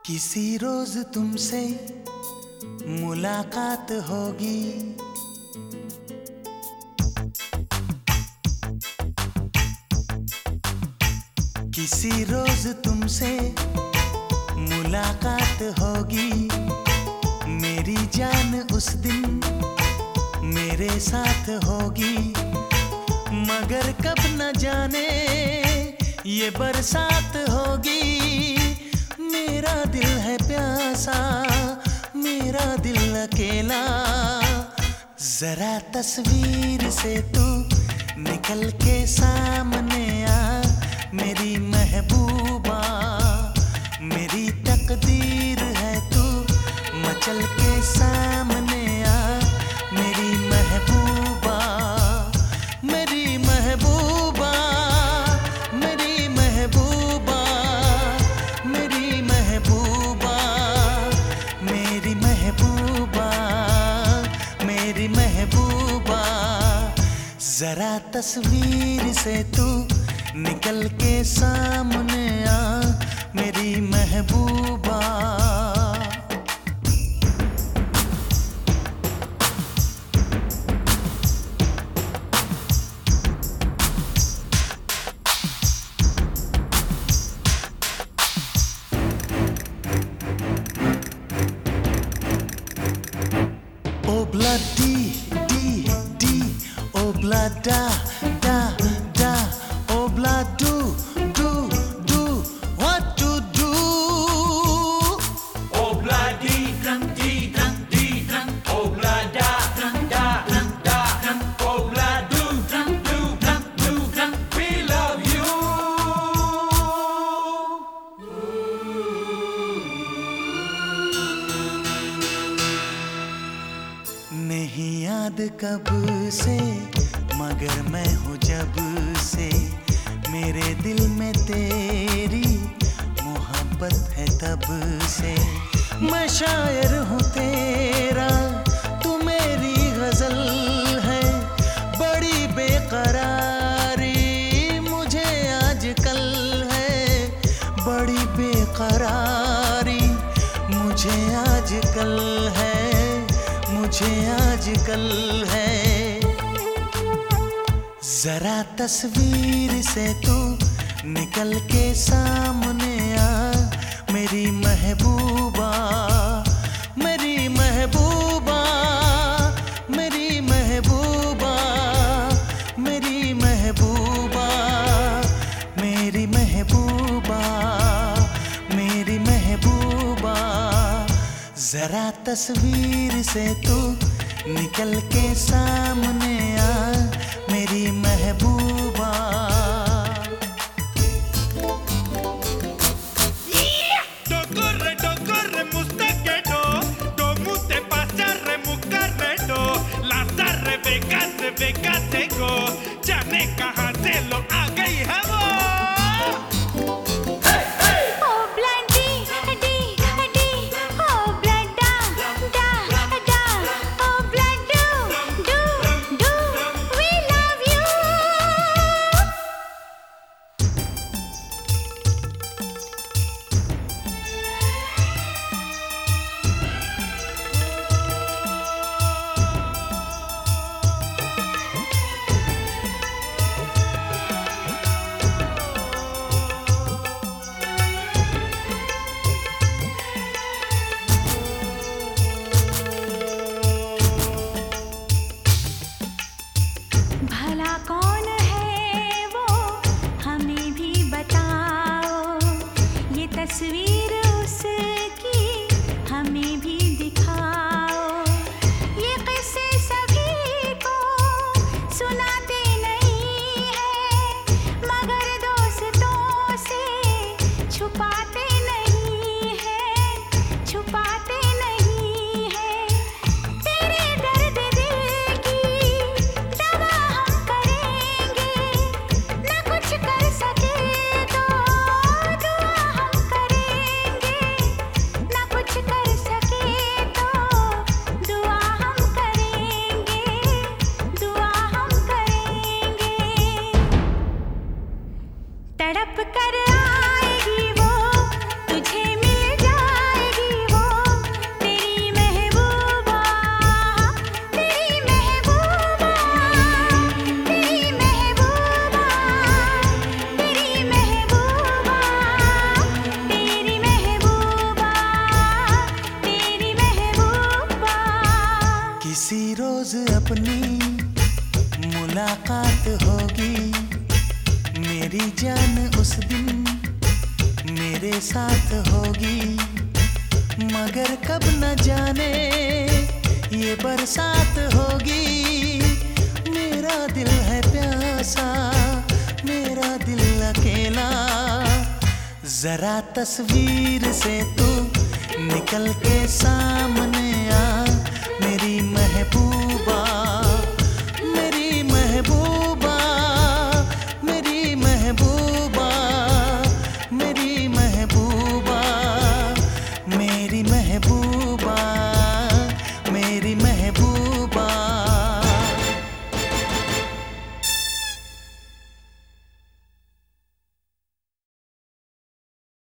किसी रोज तुमसे मुलाकात होगी, किसी रोज तुमसे मुलाकात होगी। मेरी जान उस दिन मेरे साथ होगी, मगर कब न जाने ये बरसात होगी। मेरा दिल है प्यासा, मेरा दिल अकेला, जरा तस्वीर से तू निकल के सामने आ। मेरी महबूबा, मेरी तकदीर है तू मचल के सामने आ। मेरी महबूबा, मेरी महबूबा, मेरी महबूबा, मेरी महबूबा, मेरी महबूबा, मेरी महबूबा, जरा तस्वीर से तू निकल के सामने आ। मेरी महबूबा, Obla di di di, obla da da da, obla do do do, what to do? Obla di drum, obla da da da, obla do drum, we love you. नहीं याद कब से, मगर मैं हूँ जब से, मेरे दिल में तेरी मोहब्बत है तब से। मैं शायर हूँ तेरा, तू मेरी गजल है, बड़ी बेकरारी मुझे आजकल है, बड़ी बेकरारी मुझे आजकल है, मुझे आजकल है। जरा तस्वीर से तू निकल के सामने आ। मेरी महबूबा, मेरी महबूबा, मेरी महबूबा, मेरी महबूबा, मेरी महबूबा, मेरी महबूबा, जरा तस्वीर से तू निकल के सामने आ। मेरी महबूबा, Corre, mustaquero, como te pasa, remucarredo, las becas, seco, ya ne kahan se lo a gई है वो। रोज अपनी मुलाकात होगी, मेरी जान उस दिन मेरे साथ होगी। मगर कब न जाने ये बरसात होगी। मेरा दिल है प्यासा, मेरा दिल अकेला। जरा तस्वीर से तू निकल के